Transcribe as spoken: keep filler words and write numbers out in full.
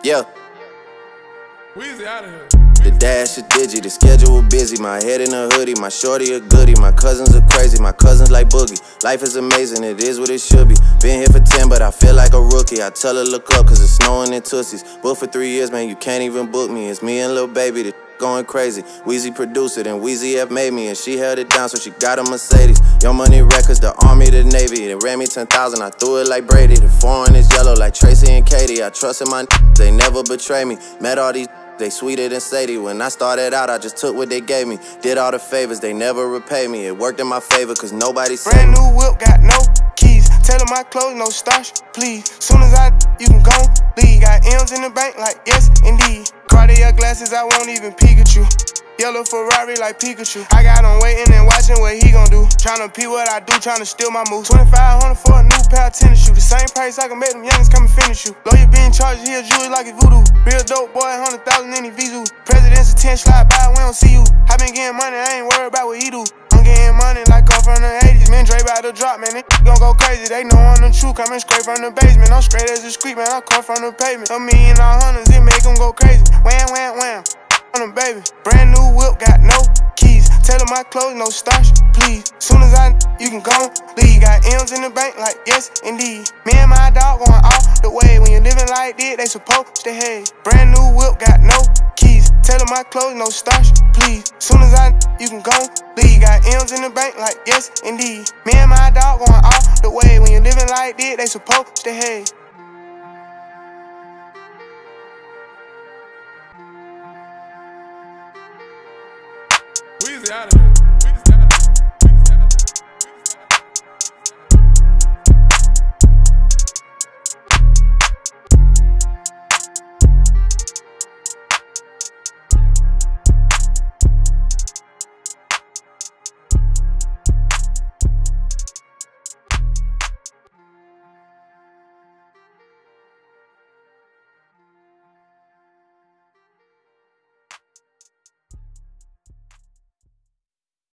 Yeah. Weezy out of here. The dash a digi, the schedule busy. My head in a hoodie, my shorty a goodie. My cousins are crazy, my cousins like Boogie. Life is amazing, it is what it should be. Been here for ten, but I feel like a rookie. I tell her look up, cause it's snowing in Tootsies. Booked for three years, man, you can't even book me. It's me and Lil Baby, the going crazy. Weezy produced it, and Weezy F made me. And she held it down, so she got a Mercedes. Young Money Records, the Army, the Navy. They ran me ten thousand, I threw it like Brady. The foreign is yellow like Tracy and Katie. I trusted my n***, they never betray me. Met all these they sweeter than Sadie. When I started out, I just took what they gave me. Did all the favors, they never repay me. It worked in my favor, cause nobody saved me. Brand new whip, got no keys. Tell my clothes, no starch, please. Soon as I, you can go leave. Got M's in the bank, like yes, indeed. Cartier glasses, I won't even Pikachu. Yellow Ferrari like Pikachu. I got him waiting and watching what he gon' do. Tryna pee what I do, tryna steal my moves. twenty-five hundred for a new pair of tennis shoes. The same price I can make them youngins come and finish you. Lawyer being charged, he a jewelry like it's voodoo. Real dope boy, one hundred thousand in his Vizu. President's a ten slide by, we don't see you. I been getting money, I ain't worried about what he do. I'm getting money like I'm from the eighties. Man, Dre about to drop, man, they gon' go crazy. They know I'm the truth, coming straight from the basement. I'm straight as a street, man, I come from the pavement. A million all hundreds, it make them go crazy. Wham, wham, wham. On them, baby. Brand new whip, got no keys. Tell my clothes, no starch, please. Soon as I, you can go leave. Got M's in the bank, like yes, indeed. Me and my dog going all the way. When you're living like this, they supposed to hate. Brand new whip, got no keys. Tell my clothes, no starch, please. Soon as I, you can go leave. Got M's in the bank, like yes, indeed. Me and my dog going all the way. When you're living like this, they supposed to hate. Weezy out of here.